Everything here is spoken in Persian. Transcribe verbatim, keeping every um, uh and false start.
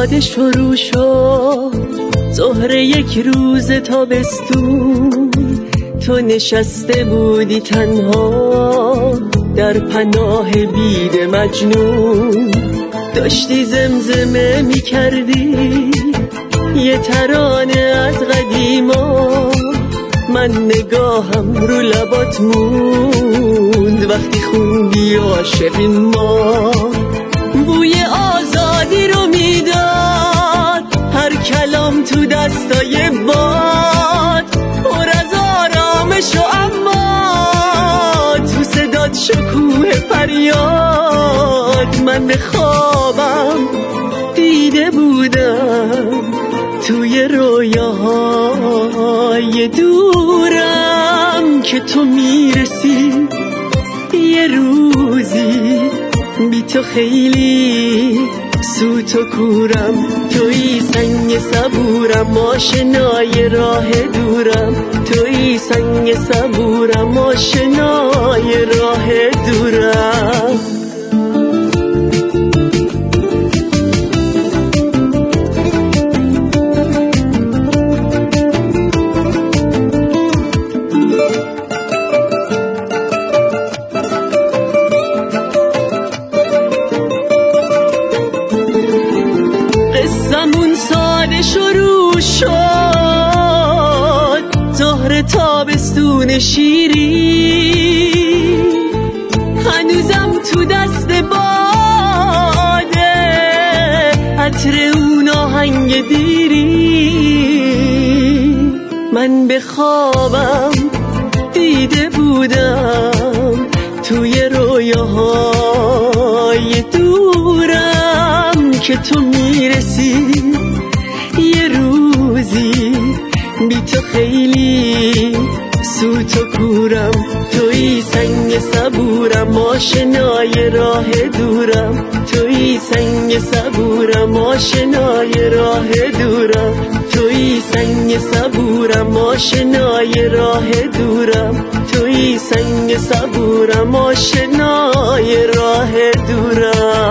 ساده شروع شد، ظهر یک روز تابستون. تو نشسته بودی تنها در پناه بید مجنون، داشتی زمزمه می کردی یه ترانه از قدیما. من نگاهم رو لبات موند وقتی خوندی عاشقی ما. بوی آزادی رو میداد هر کلام تو دستای باد، پر از آرامش و اما تو صدات شکوه فریاد. من به خوابم دیده بودم توی رویاهای دورم که تو میرسی یه روزی، بی تو خیلی سوت و کورم. توی سنگ صبورم آشنای راه دورم، توی سنگ صبورم آشنای راه دورم. قصمون ساده شروع شد، ظهر تابستون شیری. هنوزم تو دست باده عطر اون آهنگ دیری. من به خوابم دیده بودم توی رویاهای دورم که تو میرسی یه روزی، بی تو خیلی سوت و کورم. توی سنگ صبورم آشنای راه دورم، توی سنگ صبورم آشنای راه دورم، توی سنگ صبورم آشنای راه دورم، توی سنگ صبورم آشنای راه دورم.